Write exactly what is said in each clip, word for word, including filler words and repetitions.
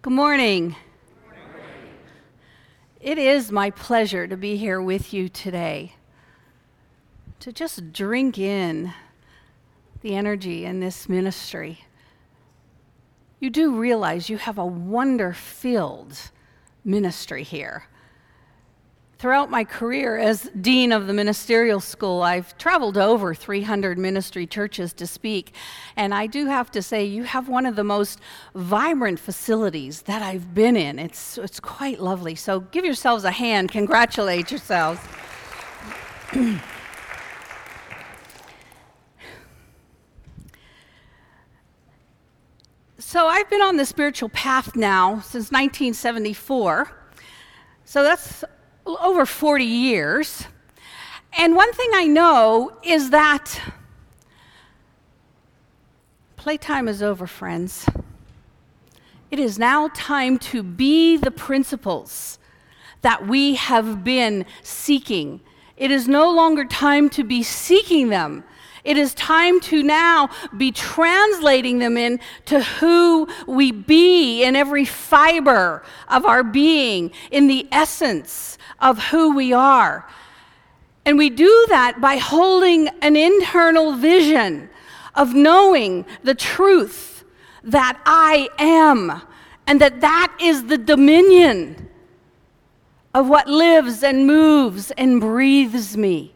Good morning. It is my pleasure to be here with you today, to just drink in the energy in this ministry. You do realize you have a wonder-filled ministry here. Throughout my career as dean of the ministerial school, I've traveled to over three hundred ministry churches to speak, and I do have to say you have one of the most vibrant facilities that I've been in. It's, it's quite lovely, so give yourselves a hand, congratulate yourselves. So I've been on the spiritual path now since nineteen seventy-four, so that's over forty years. And one thing I know is that playtime is over, friends. It is now time to be the principles that we have been seeking. It is no longer time to be seeking them. It is time to now be translating them into who we be in every fiber of our being, in the essence of who we are. And we do that by holding an internal vision of knowing the truth that I am, and that that is the dominion of what lives and moves and breathes me.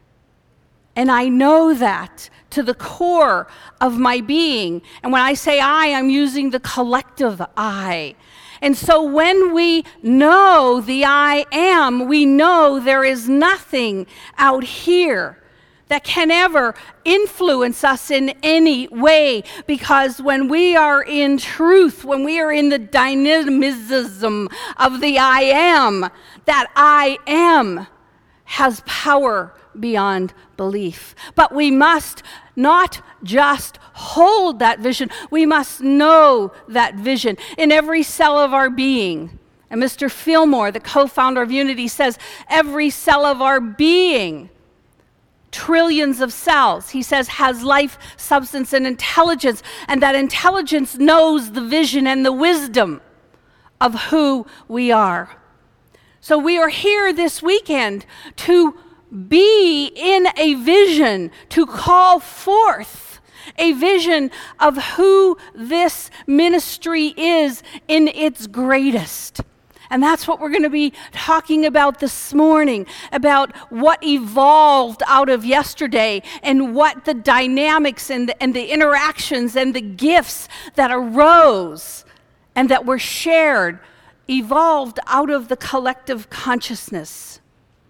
And I know that to the core of my being. And when I say I, I'm using the collective I. And so when we know the I am, we know there is nothing out here that can ever influence us in any way. Because when we are in truth, when we are in the dynamism of the I am, that I am has power beyond belief. But we must not just hold that vision, we must know that vision in every cell of our being. And Mister Fillmore, the co-founder of Unity, says every cell of our being, trillions of cells, he says, has life, substance, and intelligence, and that intelligence knows the vision and the wisdom of who we are. So we are here this weekend to be in a vision, to call forth a vision of who this ministry is in its greatest. And that's what we're going to be talking about this morning, about what evolved out of yesterday and what the dynamics and the, and the interactions and the gifts that arose and that were shared evolved out of the collective consciousness.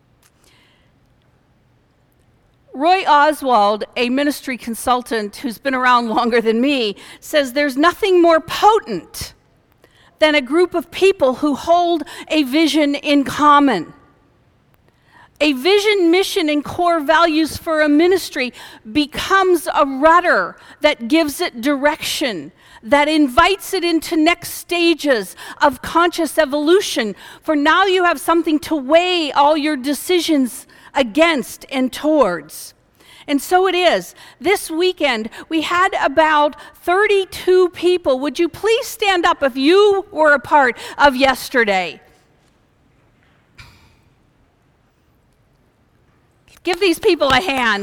Roy Oswald, a ministry consultant who's been around longer than me, says there's nothing more potent than a group of people who hold a vision in common. A vision, mission, and core values for a ministry becomes a rudder that gives it direction, that invites it into next stages of conscious evolution. For now you have something to weigh all your decisions against and towards. And so it is. This weekend, we had about thirty-two people. Would you please stand up if you were a part of yesterday? Give these people a hand.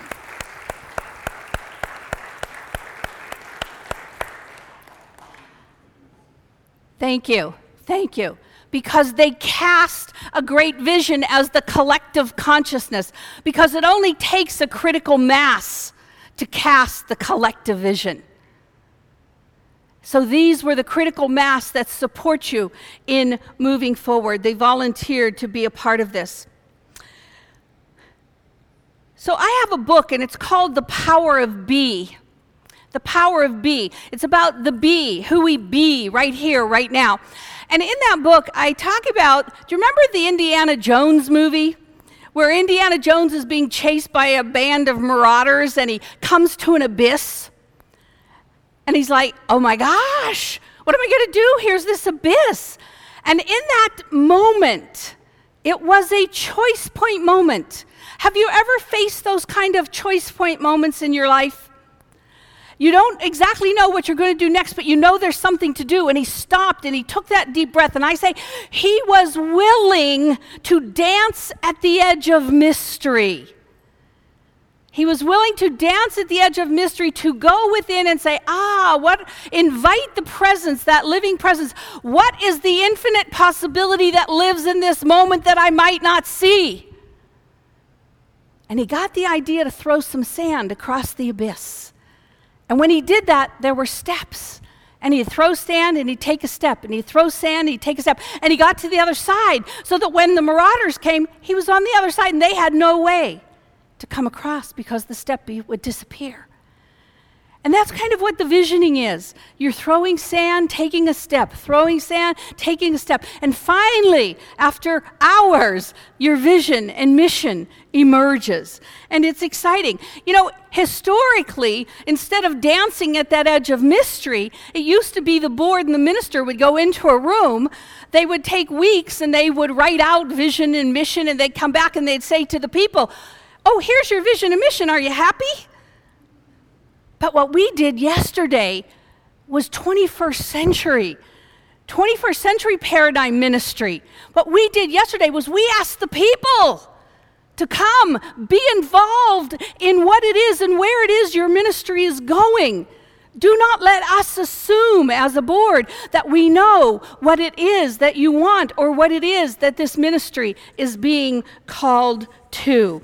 Thank you. Thank you. Because they cast a great vision as the collective consciousness, because it only takes a critical mass to cast the collective vision. So these were the critical mass that support you in moving forward. They volunteered to be a part of this. So I have a book, and it's called The Power of Be. The Power of Be. It's about the be, who we be right here, right now. And in that book, I talk about, do you remember the Indiana Jones movie? Where Indiana Jones is being chased by a band of marauders, and he comes to an abyss. And he's like, oh my gosh, what am I going to do? Here's this abyss. And in that moment, it was a choice point moment. Have you ever faced those kind of choice point moments in your life? You don't exactly know what you're going to do next, but you know there's something to do. And he stopped and he took that deep breath. And I say, he was willing to dance at the edge of mystery. He was willing to dance at the edge of mystery, to go within and say, ah, what, invite the presence, that living presence. What is the infinite possibility that lives in this moment that I might not see? And he got the idea to throw some sand across the abyss. And when he did that, there were steps. And he'd throw sand and he'd take a step. And he'd throw sand and he'd take a step. And he got to the other side so that when the marauders came, he was on the other side and they had no way to come across because the step would disappear. And that's kind of what the visioning is. You're throwing sand, taking a step, throwing sand, taking a step. And finally, after hours, your vision and mission emerges. And it's exciting. You know, historically, instead of dancing at that edge of mystery, it used to be the board and the minister would go into a room. They would take weeks and they would write out vision and mission, and they'd come back and they'd say to the people, oh, here's your vision and mission. Are you happy? But what we did yesterday was twenty-first century, twenty-first century paradigm ministry. What we did yesterday was we asked the people to come, be involved in what it is and where it is your ministry is going. Do not let us assume as a board that we know what it is that you want or what it is that this ministry is being called to.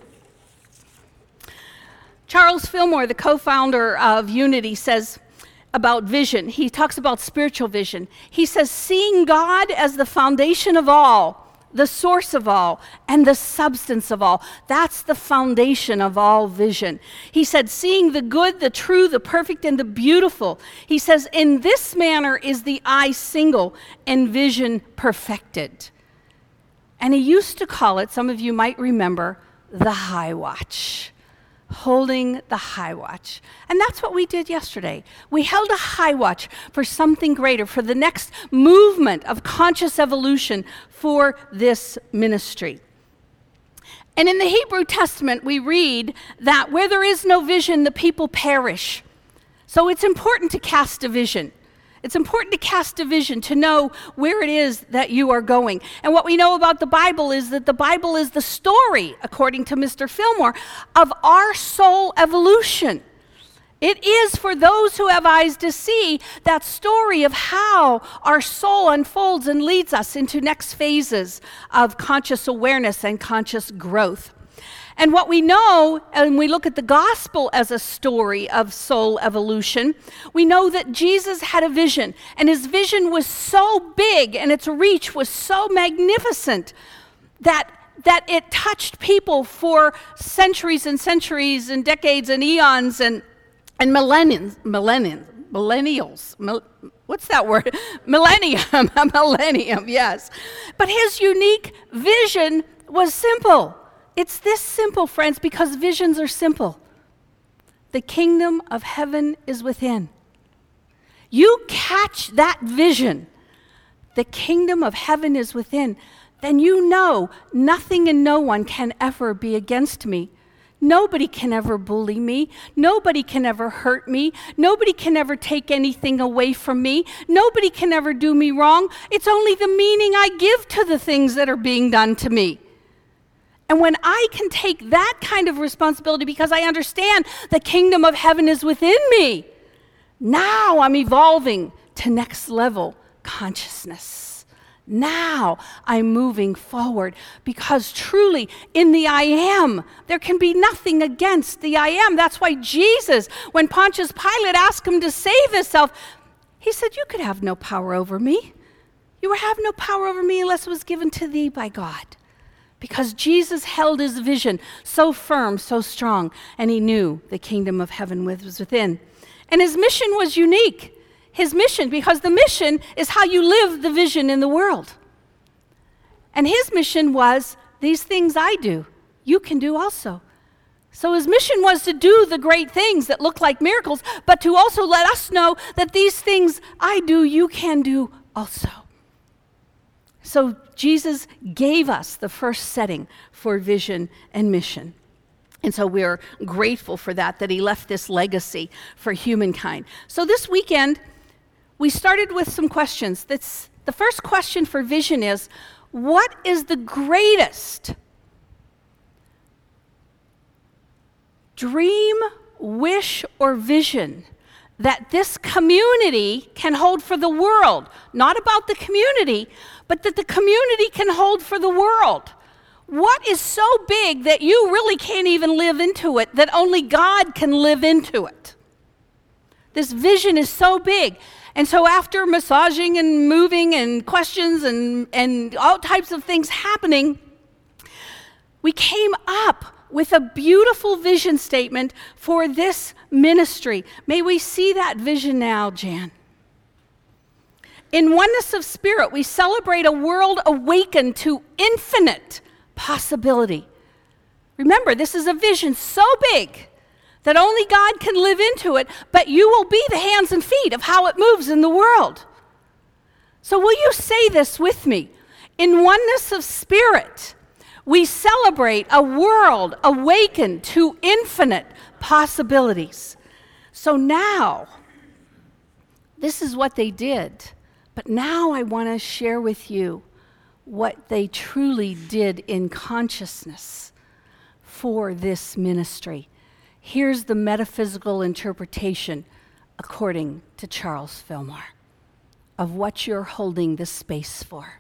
Charles Fillmore, the co-founder of Unity, says about vision, he talks about spiritual vision. He says, seeing God as the foundation of all, the source of all, and the substance of all. That's the foundation of all vision. He said, seeing the good, the true, the perfect, and the beautiful. He says, in this manner is the eye single and vision perfected. And he used to call it, some of you might remember, the high watch. Holding the high watch. And that's what we did yesterday. We held a high watch for something greater, for the next movement of conscious evolution for this ministry. And in the Hebrew Testament, we read that where there is no vision, the people perish. So it's important to cast a vision. It's important to cast a vision, to know where it is that you are going. And what we know about the Bible is that the Bible is the story, according to Mister Fillmore, of our soul evolution. It is for those who have eyes to see that story of how our soul unfolds and leads us into next phases of conscious awareness and conscious growth. And what we know, and we look at the gospel as a story of soul evolution, we know that Jesus had a vision, and his vision was so big and its reach was so magnificent that, that it touched people for centuries and centuries and decades and eons and, and millenniums, millenniums, millennials. Mil, what's that word? Millennium, a millennium, yes. But his unique vision was simple. It's this simple, friends, because visions are simple. The kingdom of heaven is within. You catch that vision, the kingdom of heaven is within, then you know nothing and no one can ever be against me. Nobody can ever bully me. Nobody can ever hurt me. Nobody can ever take anything away from me. Nobody can ever do me wrong. It's only the meaning I give to the things that are being done to me. And when I can take that kind of responsibility because I understand the kingdom of heaven is within me, now I'm evolving to next level consciousness. Now I'm moving forward because truly in the I am, there can be nothing against the I am. That's why Jesus, when Pontius Pilate asked him to save himself, he said, you could have no power over me. You would have no power over me unless it was given to thee by God. Because Jesus held his vision so firm, so strong, and he knew the kingdom of heaven was within. And his mission was unique. His mission, because the mission is how you live the vision in the world. And his mission was, these things I do, you can do also. So his mission was to do the great things that look like miracles, but to also let us know that these things I do, you can do also. So Jesus gave us the first setting for vision and mission. And so we're grateful for that, that he left this legacy for humankind. So this weekend, we started with some questions. That's, the first question for vision is, what is the greatest dream, wish, or vision that this community can hold for the world? Not about the community, but that the community can hold for the world. What is so big that you really can't even live into it, that only God can live into it? This vision is so big. And so after massaging and moving and questions and, and all types of things happening, we came up with a beautiful vision statement for this ministry. May we see that vision now, Jan. In oneness of spirit, we celebrate a world awakened to infinite possibility. Remember, this is a vision so big that only God can live into it, but you will be the hands and feet of how it moves in the world. So will you say this with me? In oneness of spirit, we celebrate a world awakened to infinite possibilities. So now, this is what they did. But now I want to share with you what they truly did in consciousness for this ministry. Here's the metaphysical interpretation, according to Charles Fillmore, of what you're holding this space for.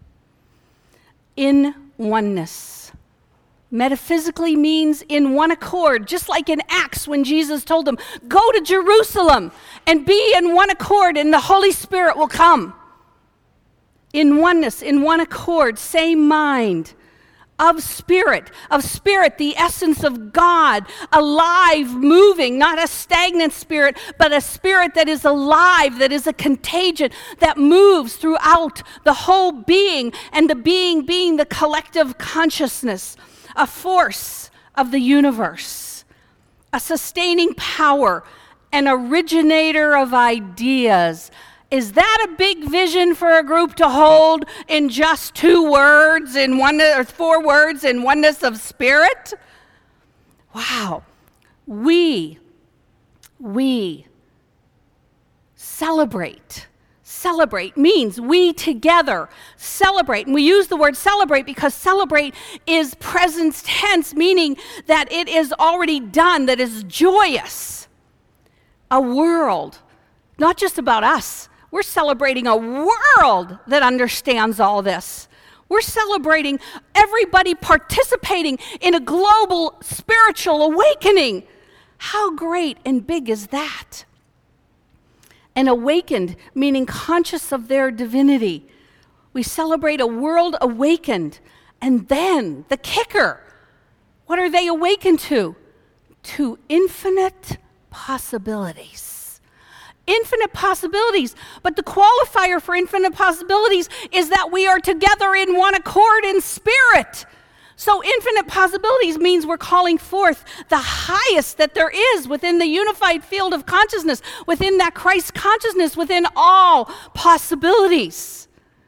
In oneness. Metaphysically means in one accord, just like in Acts when Jesus told them, go to Jerusalem and be in one accord and the Holy Spirit will come. In oneness, in one accord, same mind, of spirit, of spirit, the essence of God, alive, moving, not a stagnant spirit, but a spirit that is alive, that is a contagion, that moves throughout the whole being, and the being being the collective consciousness, a force of the universe, a sustaining power, an originator of ideas. Is that a big vision for a group to hold in just two words, in one or four words, in oneness of spirit? Wow. We, we celebrate. Celebrate means we together celebrate. And we use the word celebrate because celebrate is present tense, meaning that it is already done, that is joyous. A world, not just about us. We're celebrating a world that understands all this. We're celebrating everybody participating in a global spiritual awakening. How great and big is that? And awakened, meaning conscious of their divinity. We celebrate a world awakened. And then, the kicker, what are they awakened to? To infinite possibilities. Infinite possibilities. But the qualifier for infinite possibilities is that we are together in one accord in spirit. So infinite possibilities means we're calling forth the highest that there is within the unified field of consciousness, within that Christ consciousness, within all possibilities.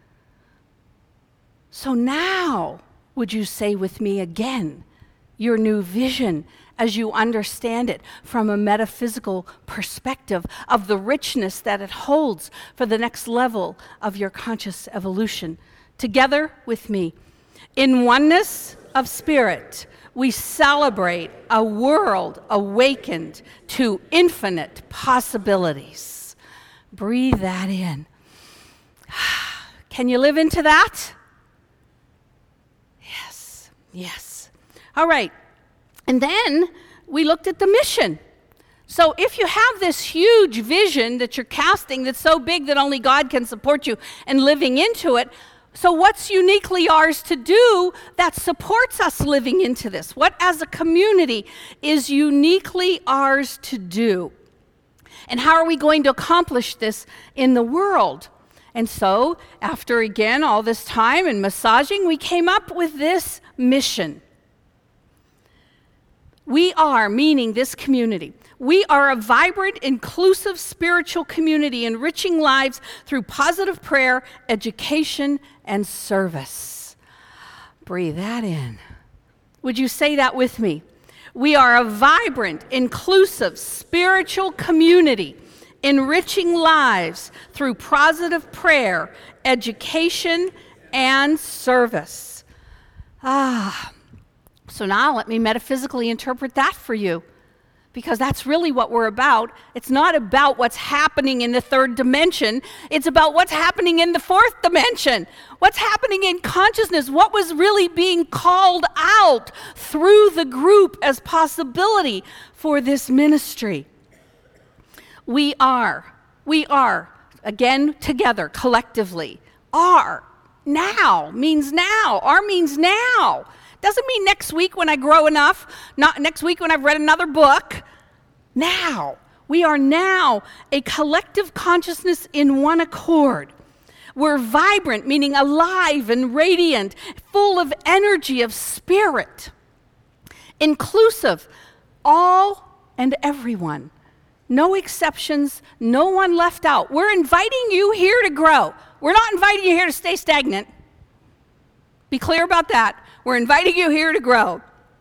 So now, would you say with me again, your new vision as you understand it from a metaphysical perspective of the richness that it holds for the next level of your conscious evolution. Together with me, in oneness of spirit, we celebrate a world awakened to infinite possibilities. Breathe that in. Can you live into that? Yes, yes. All right. And then we looked at the mission. So if you have this huge vision that you're casting that's so big that only God can support you and living into it, so what's uniquely ours to do that supports us living into this? What as a community is uniquely ours to do? And how are we going to accomplish this in the world? And so after, again, all this time and massaging, we came up with this mission. We are, meaning this community, we are a vibrant, inclusive spiritual community enriching lives through positive prayer, education, and service. Breathe that in. Would you say that with me? We are a vibrant, inclusive, spiritual community, enriching lives through positive prayer, education, and service. Ah, so now let me metaphysically interpret that for you, because that's really what we're about. It's not about what's happening in the third dimension. It's about what's happening in the fourth dimension. What's happening in consciousness. What was really being called out through the group as possibility for this ministry. We are, we are, again, together, collectively, are, now, means now. Are means now. Doesn't mean next week when I grow enough, not next week when I've read another book. Now. We are now a collective consciousness in one accord. We're vibrant, meaning alive and radiant, full of energy of spirit. Inclusive, all and everyone. No exceptions, no one left out. We're inviting you here to grow. We're not inviting you here to stay stagnant. Be clear about that. We're inviting you here to grow.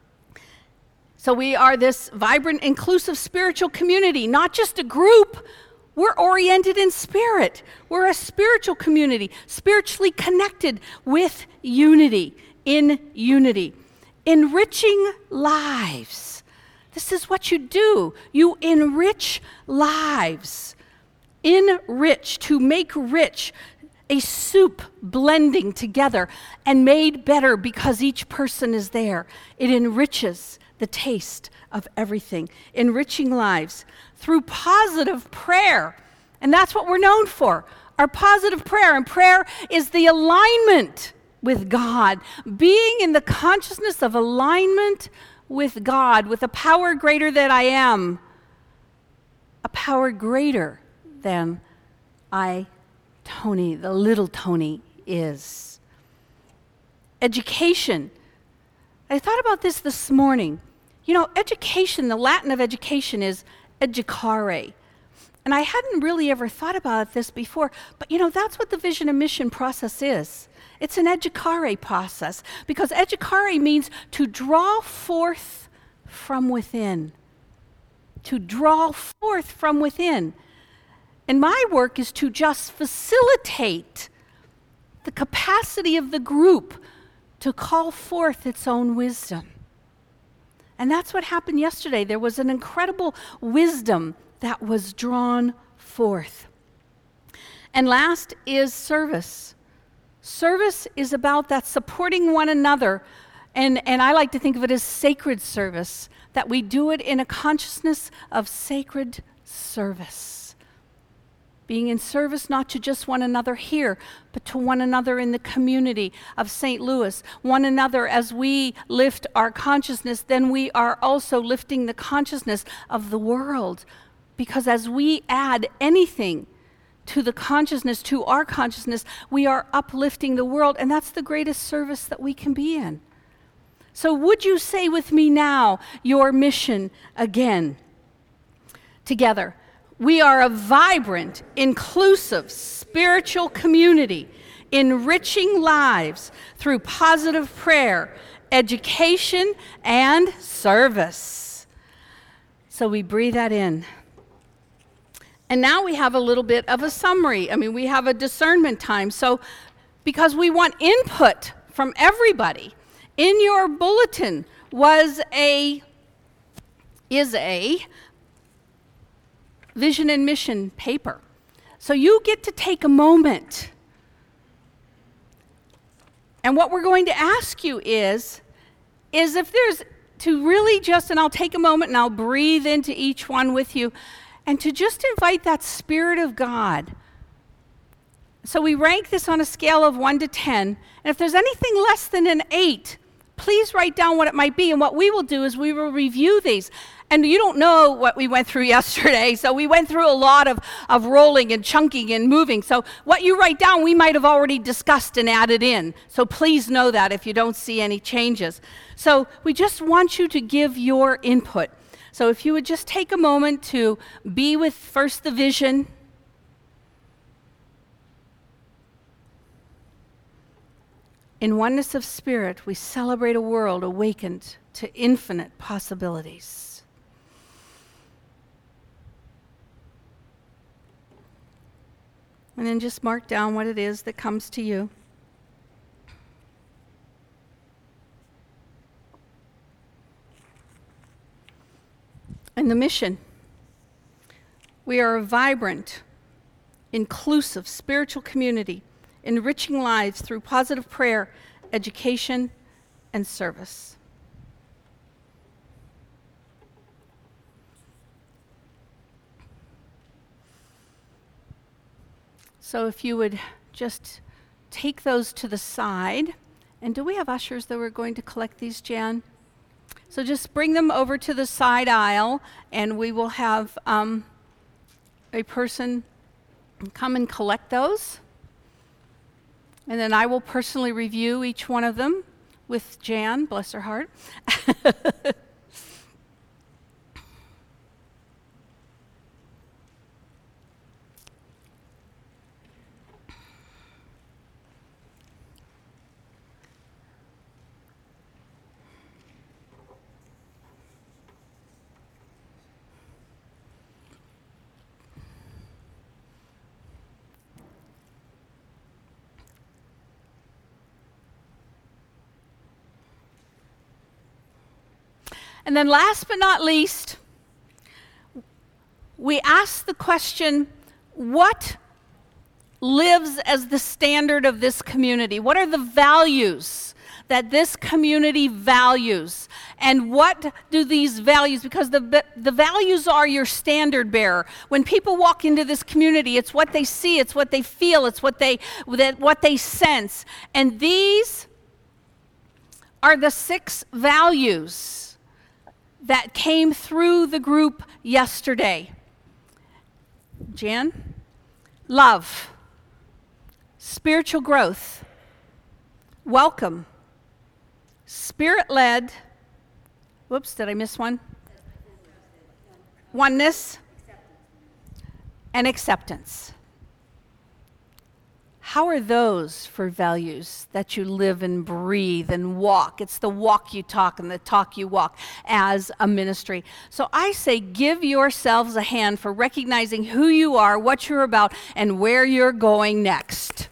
So we are this vibrant, inclusive spiritual community, not just a group. We're oriented in spirit. We're a spiritual community, spiritually connected with unity, in unity. Enriching lives. This is what you do. You enrich lives. Enrich, to make rich. A soup blending together and made better because each person is there. It enriches the taste of everything. Enriching lives through positive prayer. And that's what we're known for. Our positive prayer. And prayer is the alignment with God. Being in the consciousness of alignment with God, with a power greater than I am. A power greater than I Tony, the little Tony, is. Education. I thought about this this morning. You know, education, the Latin of education is educare. And I hadn't really ever thought about this before, but you know, that's what the vision and mission process is. It's an educare process, because educare means to draw forth from within. To draw forth from within. And my work is to just facilitate the capacity of the group to call forth its own wisdom. And that's what happened yesterday. There was an incredible wisdom that was drawn forth. And last is service. Service is about that supporting one another. And, and I like to think of it as sacred service, that we do it in a consciousness of sacred service. Being in service not to just one another here, but to one another in the community of Saint Louis. One another as we lift our consciousness, then we are also lifting the consciousness of the world. Because as we add anything to the consciousness, to our consciousness, we are uplifting the world, and that's the greatest service that we can be in. So would you say with me now your mission again? Together. We are a vibrant, inclusive, spiritual community, enriching lives through positive prayer, education, and service. So we breathe that in. And now we have a little bit of a summary. I mean, we have a discernment time. So because we want input from everybody, in your bulletin was a, is a, vision and mission paper. So you get to take a moment. And what we're going to ask you is, is if there's to really just, and I'll take a moment and I'll breathe into each one with you, and to just invite that Spirit of God. So we rank this on a scale of one to ten, and if there's anything less than an eight, please write down what it might be. And what we will do is we will review these. And you don't know what we went through yesterday, so we went through a lot of, of rolling and chunking and moving. So what you write down, we might have already discussed and added in. So please know that if you don't see any changes. So we just want you to give your input. So if you would just take a moment to be with first the vision. In oneness of spirit, we celebrate a world awakened to infinite possibilities. And then just mark down what it is that comes to you. And the mission. We are a vibrant, inclusive spiritual community, enriching lives through positive prayer, education, and service. So if you would just take those to the side. And do we have ushers that we're going to collect these, Jan? So just bring them over to the side aisle, and we will have um, a person come and collect those. And then I will personally review each one of them with Jan, bless her heart. And then last but not least, we ask the question, what lives as the standard of this community? What are the values that this community values? And what do these values, because the, the values are your standard bearer. When people walk into this community, it's what they see, it's what they feel, it's what they, what they sense. And these are the six values that came through the group yesterday. Jan? Love, spiritual growth, welcome, spirit-led, whoops, did I miss one? Oneness, and acceptance. How are those for values that you live and breathe and walk? It's the walk you talk and the talk you walk as a ministry. So I say give yourselves a hand for recognizing who you are, what you're about, and where you're going next.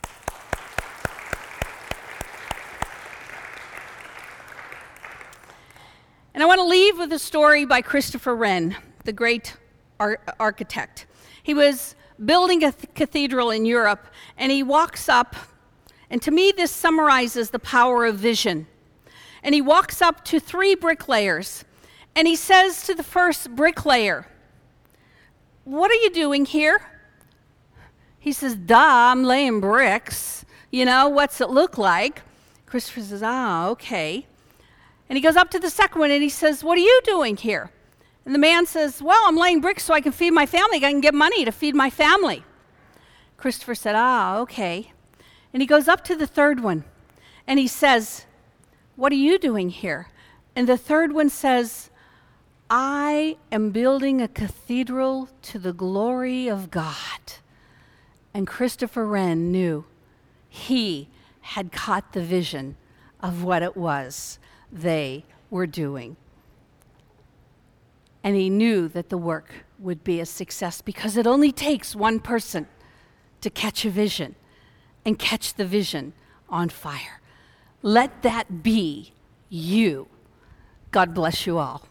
And I want to leave with a story by Christopher Wren, the great ar- architect. He was building a th- cathedral in Europe, and he walks up, and to me this summarizes the power of vision. And he walks up to three bricklayers, and he says to the first bricklayer, "What are you doing here?" He says, "Duh, I'm laying bricks. You know, what's it look like?" Christopher says, "Ah, okay." And he goes up to the second one, and he says, "What are you doing here?" And the man says, "Well, I'm laying bricks so I can feed my family. I can get money to feed my family." Christopher said, "Ah, okay." And he goes up to the third one, and he says, "What are you doing here?" And the third one says, "I am building a cathedral to the glory of God." And Christopher Wren knew he had caught the vision of what it was they were doing. And he knew that the work would be a success because it only takes one person to catch a vision and catch the vision on fire. Let that be you. God bless you all.